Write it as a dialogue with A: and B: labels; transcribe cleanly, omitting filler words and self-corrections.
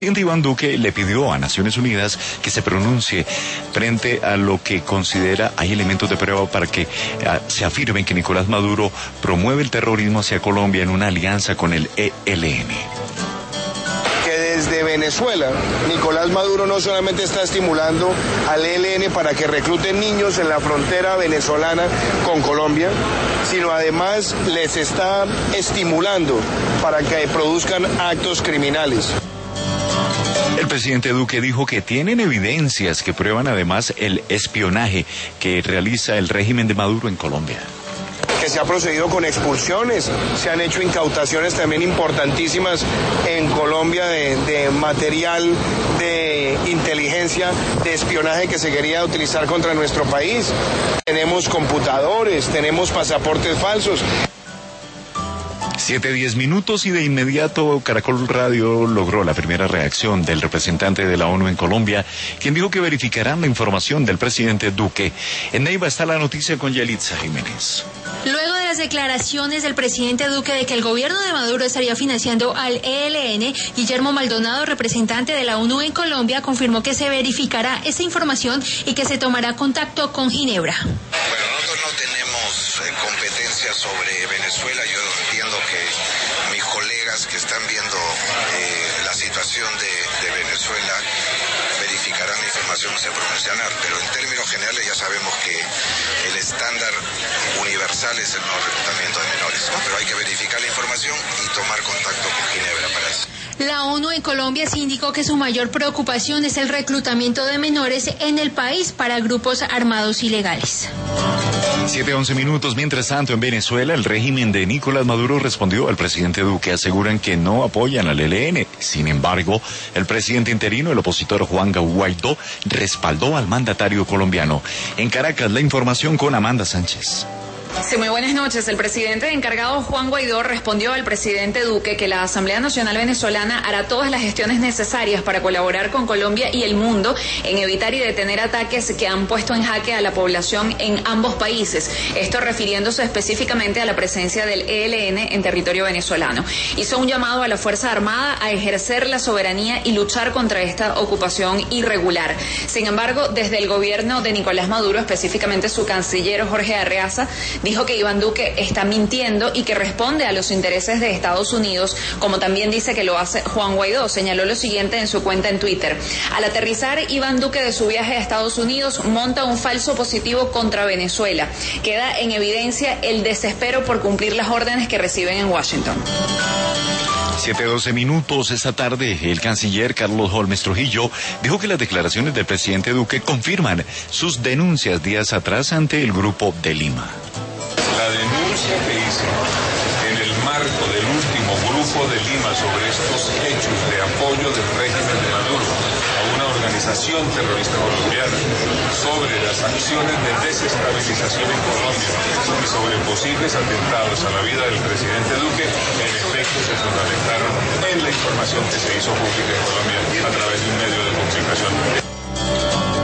A: El presidente Iván Duque le pidió a Naciones Unidas que se pronuncie frente a lo que considera hay elementos de prueba para que se afirmen que Nicolás Maduro promueve el terrorismo hacia Colombia en una alianza con el ELN.
B: Desde Venezuela, Nicolás Maduro no solamente está estimulando al ELN para que recluten niños en la frontera venezolana con Colombia, sino además les está estimulando para que produzcan actos criminales.
A: El presidente Duque dijo que tienen evidencias que prueban además el espionaje que realiza el régimen de Maduro en Colombia.
B: Que se ha procedido con expulsiones, se han hecho incautaciones también importantísimas en Colombia de material de inteligencia, de espionaje que se quería utilizar contra nuestro país. Tenemos computadores, tenemos pasaportes falsos.
A: 7:10 y de inmediato Caracol Radio logró la primera reacción del representante de la ONU en Colombia, quien dijo que verificarán la información del presidente Duque. En Neiva está la noticia con Yalitza Jiménez.
C: Luego de las declaraciones del presidente Duque de que el gobierno de Maduro estaría financiando al ELN, Guillermo Maldonado, representante de la ONU en Colombia, confirmó que se verificará esta información y que se tomará contacto con Ginebra.
D: Bueno, nosotros no tenemos competencia sobre Venezuela. Yo entiendo que mis colegas que están viendo la situación de Venezuela verificarán la información que se proporcionar, pero en términos generales ya sabemos que el estándar universal es el no reclutamiento de menores, ¿no? Pero hay que verificar la información y tomar contacto con Ginebra para eso.
C: La ONU en Colombia sí indicó que su mayor preocupación es el reclutamiento de menores en el país para grupos armados ilegales.
A: 7:11. Mientras tanto, en Venezuela, el régimen de Nicolás Maduro respondió al presidente Duque. Aseguran que no apoyan al ELN. Sin embargo, el presidente interino, el opositor Juan Guaidó, respaldó al mandatario colombiano. En Caracas, la información con Amanda Sánchez.
E: Sí, muy buenas noches. El presidente encargado Juan Guaidó respondió al presidente Duque que la Asamblea Nacional Venezolana hará todas las gestiones necesarias para colaborar con Colombia y el mundo en evitar y detener ataques que han puesto en jaque a la población en ambos países. Esto refiriéndose específicamente a la presencia del ELN en territorio venezolano. Hizo un llamado a la Fuerza Armada a ejercer la soberanía y luchar contra esta ocupación irregular. Sin embargo, desde el gobierno de Nicolás Maduro, específicamente su canciller Jorge Arreaza, dijo que Iván Duque está mintiendo y que responde a los intereses de Estados Unidos, como también dice que lo hace Juan Guaidó. Señaló lo siguiente en su cuenta en Twitter: al aterrizar Iván Duque de su viaje a Estados Unidos, monta un falso positivo contra Venezuela. Queda en evidencia el desespero por cumplir las órdenes que reciben en Washington.
A: 7:12. Esta tarde, el canciller Carlos Holmes Trujillo dijo que las declaraciones del presidente Duque confirman sus denuncias días atrás ante el Grupo de Lima.
F: La denuncia que hice en el marco del último Grupo de Lima sobre estos hechos de apoyo del régimen de Maduro a una organización terrorista colombiana, sobre las acciones de desestabilización en Colombia y sobre posibles atentados a la vida del presidente Duque, en efecto se fundamentaron en la información que se hizo pública en Colombia a través de un medio de comunicación.